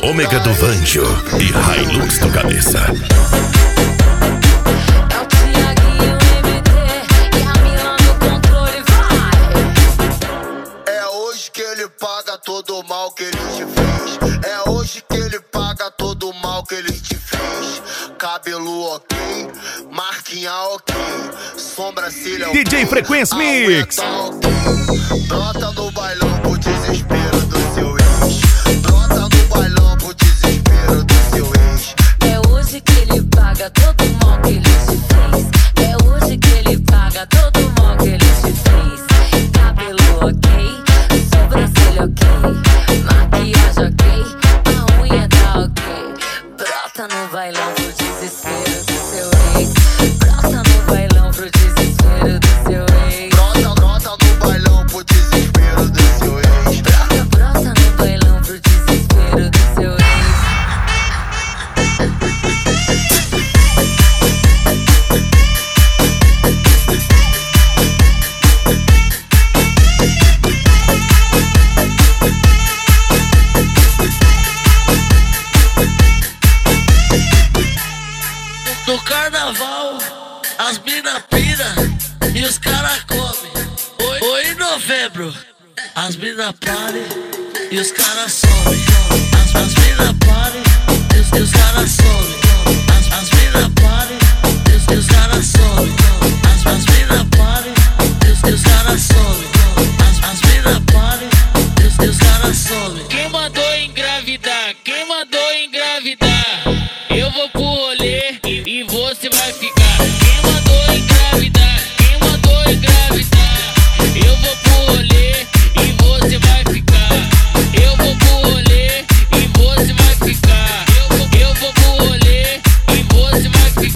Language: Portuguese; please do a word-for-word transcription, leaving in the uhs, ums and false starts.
Ômega do Vanjo e Hilux do Cabeça. Paga todo o mal que ele te fez. É hoje que ele paga todo o mal que ele te fez. Cabelo ok, marquinha ok, sobrancelha ok, D J Frequência Mix. Tá okay. Brota no bailão pro desespero do seu ex. Brota no bailão pro desespero do seu ex. É hoje que ele paga todo o mal que ele te fez. É hoje que ele paga todo o mal que ele te fez. Cabelo ok, sobrancelha ok, maquiagem ok, a unha tá ok. Brota no bailão pro desespero do seu ex. Brota no bailão pro desespero do seu ex. Brota, brota no bailão pro desespero do seu ex. Brota, brota no bailão pro desespero do seu ex. No carnaval, as mina pira e os cara come. Oi, em novembro, as mina pare e os cara some. As, as mina pare e os, e os cara some. As, as mina pare e os, e os cara some. As, as mina